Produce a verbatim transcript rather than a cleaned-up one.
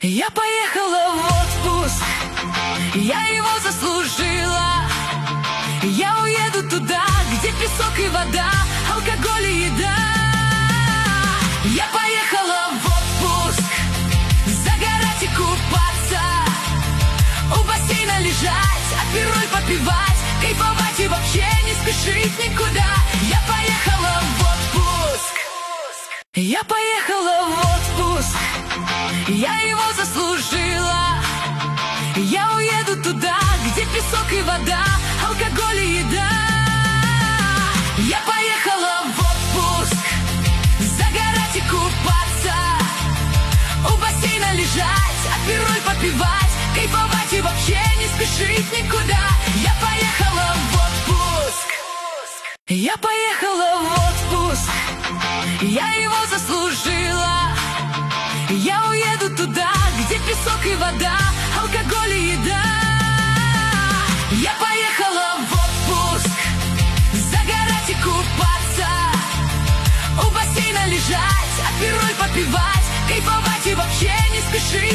Я поехала в отпуск, я его заслужила. Я уеду туда, где песок и вода, алкоголь и еда. Я поехала в отпуск, загорать и купаться, у бассейна лежать, апероль попивать, кайфовать и вообще не спешить никуда. Я поехала в отпуск, я поехала в отпуск, я его заслужила. Я уеду туда, где песок и вода, алкоголь и еда. Я поехала в отпуск, загорать и купаться, у бассейна лежать, апероль попивать, кайфовать и вообще не спешить никуда. Я поехала в отпуск, я поехала в отпуск, я его заслужила. Я уеду туда, где песок и вода, алкоголь и еда. Я поехала в отпуск, загорать и купаться, у бассейна лежать, апероль попивать, кайфовать и вообще не спешить.